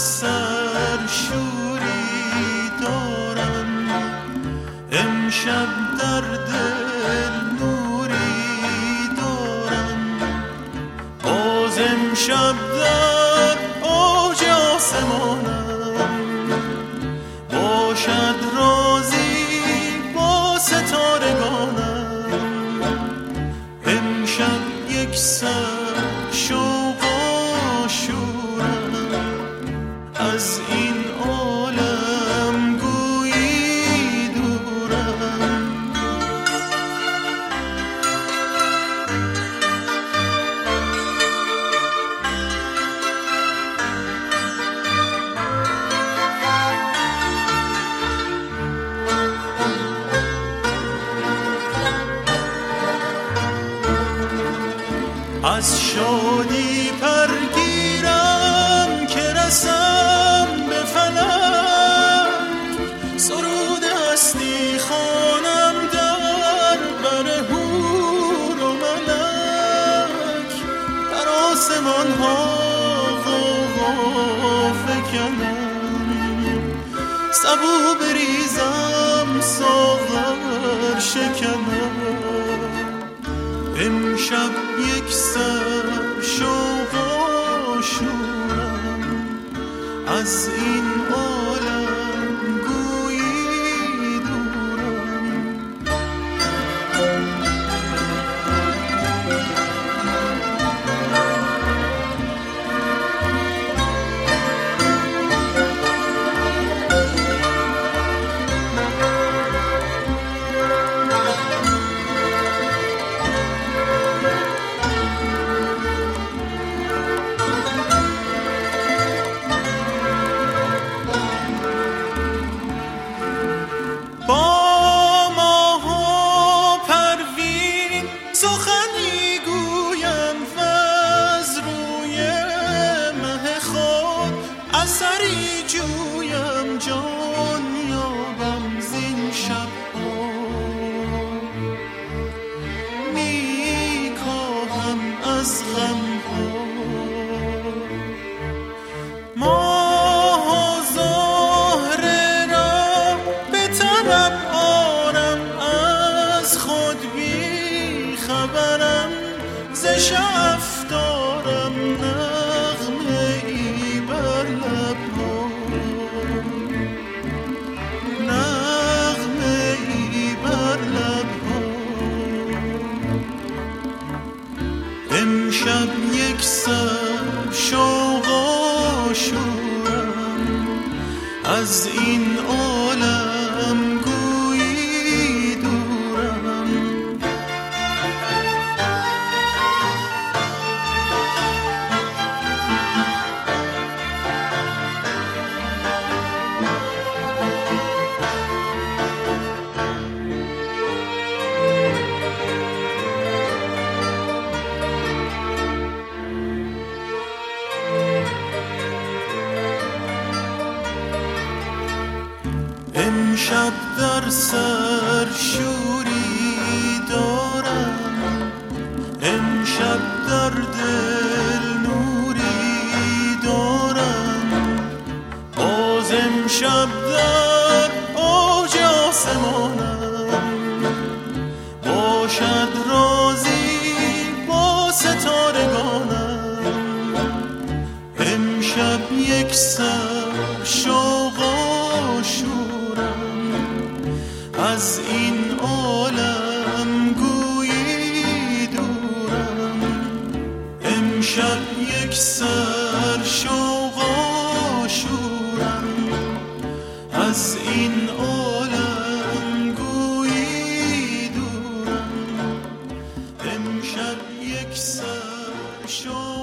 سرشوری دارم، امشب در دل نوری دارم، باز امشب در اوج آسمانم، باشد رازی با ستارگانم، امشب یک سر شوق و شورم، از این عالم گویی دورم. از شادی پرگیرم که رسم به فلک، سرود هستی خوانم در بر حور و ملک، در آسمان ها غوغا فکنم، سبو بریزم ساغر شکنم، امشب یک سر شوق و شورم، از این عالم گویی دورم. سخنی گویم وز روی مه خود، اثری جویم جان یابم زین شب‌ها، می کاهم از غم‌ها ماه و زهره را به طلب آرم، از خود خبرم ز شعف دارم نغمه ای بر لب‌ها، نغمه ای بر لب‌ها، امشب یک سر شوق و شورم، از این عالم گویی دورم. امشب در سر شوری دارم، امشب در دل نوری دارم، باز امشب در اوج آسمانم، باشد رازی با ستارگانم، امشب یک سر شوق و شورم، از این عالم گویی دورم، امشب یک سر شوق و شورم، از این عالم گویی دورم، امشب یک سر شوق